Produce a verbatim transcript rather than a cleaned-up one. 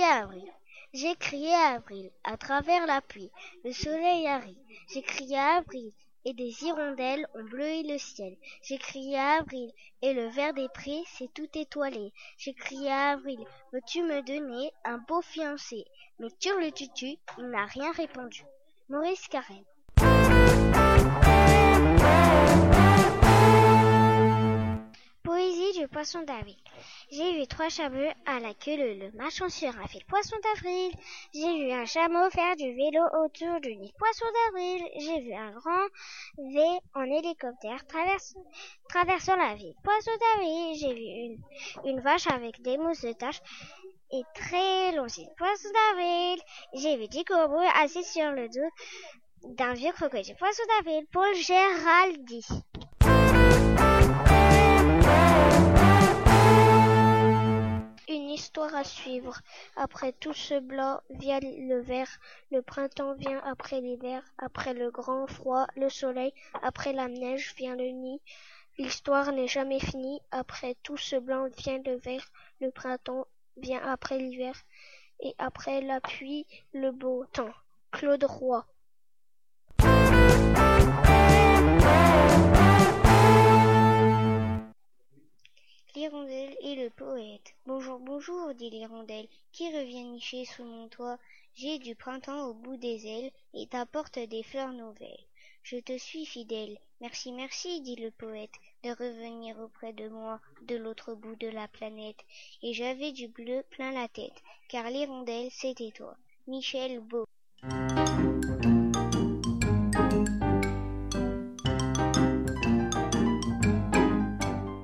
avril. J'ai crié avril à travers la pluie. Le soleil a ri. J'ai crié avril et des hirondelles ont bleui le ciel. J'ai crié avril et le vert des prés s'est tout étoilé. J'ai crié avril, veux-tu me donner un beau fiancé? Mais turlututu, il n'a rien répondu. Maurice Carême. Poésie du poisson d'avril. J'ai vu trois chameaux à la queue leu-leu marchant sur un fil poisson d'avril. J'ai vu un chameau faire du vélo autour du nid poisson d'avril. J'ai vu un grand V en hélicoptère traversant, traversant la ville poisson d'avril. J'ai vu une, une vache avec des moustaches et très longives poisson d'avril. J'ai vu dix corbeaux assis sur le dos d'un vieux crocodile poisson d'avril. Paul Géraldi. Une histoire à suivre. Après tout ce blanc vient le vert. Le printemps vient après l'hiver. Après le grand froid, le soleil. Après la neige vient le nid. L'histoire n'est jamais finie. Après tout ce blanc vient le vert. Le printemps vient après l'hiver. Et après la pluie, le beau temps. Claude Roy. L'hirondelle et le poète. Bonjour, bonjour, dit l'hirondelle, qui revient nicher sous mon toit. J'ai du printemps au bout des ailes et t'apporte des fleurs nouvelles. Je te suis fidèle. Merci, merci, dit le poète, de revenir auprès de moi de l'autre bout de la planète. Et j'avais du bleu plein la tête, car l'hirondelle, c'était toi. Michel Beau.